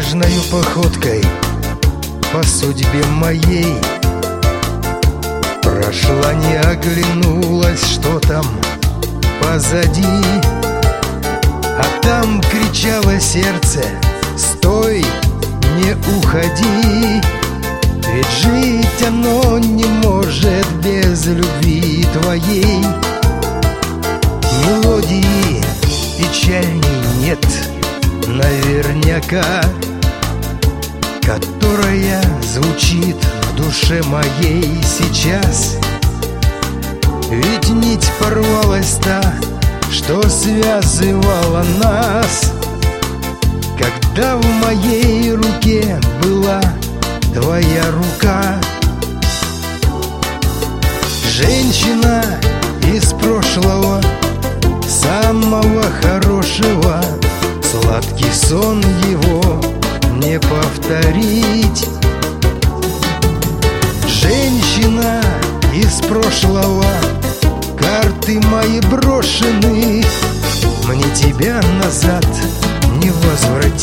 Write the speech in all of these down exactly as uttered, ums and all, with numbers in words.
Небрежною походкой по судьбе моей прошла, не оглянулась, что там позади. А там кричало сердце: стой, не уходи, ведь жить оно не может без любви твоей. Мелодии печальней нет наверняка, которая звучит в душе моей сейчас. Ведь нить порвалась та, что связывала нас, когда в моей руке была твоя рука. Женщина из прошлого, самого хорошего, сладкий сон его не повторить. Женщина из прошлого, карты мои брошены, мне тебя назад не возвратить.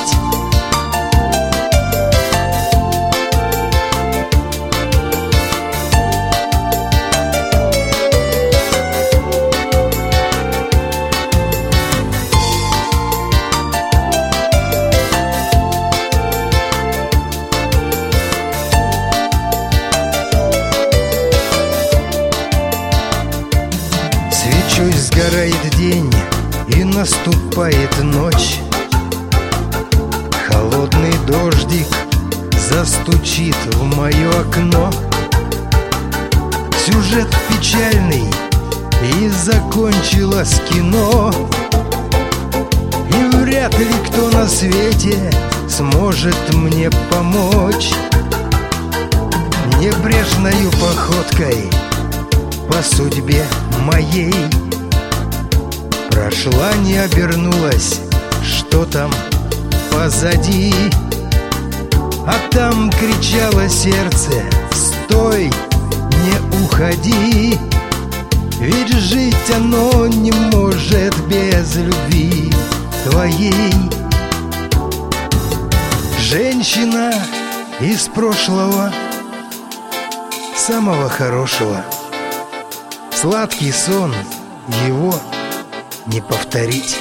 Свечой сгорает день, и наступает ночь. Холодный дождик застучит в мое окно. Сюжет печальный, и закончилось кино. И вряд ли кто на свете сможет мне помочь. Небрежною походкой по судьбе моей прошла, не обернулась, что там позади. А там кричало сердце: стой, не уходи, ведь жить оно не может без любви твоей. Женщина из прошлого, самого хорошего, сладкий сон его не повторить.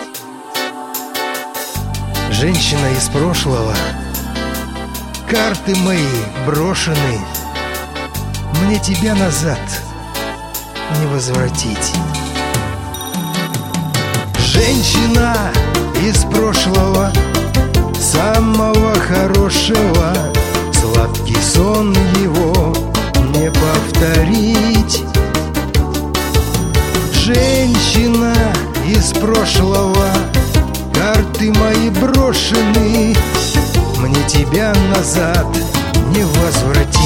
Женщина из прошлого, карты мои брошены, мне тебя назад не возвратить. Женщина из прошлого, самого хорошего, сладкий сон его не повторить. Женщина из прошлого, карты мои брошены, мне тебя назад не возвратить.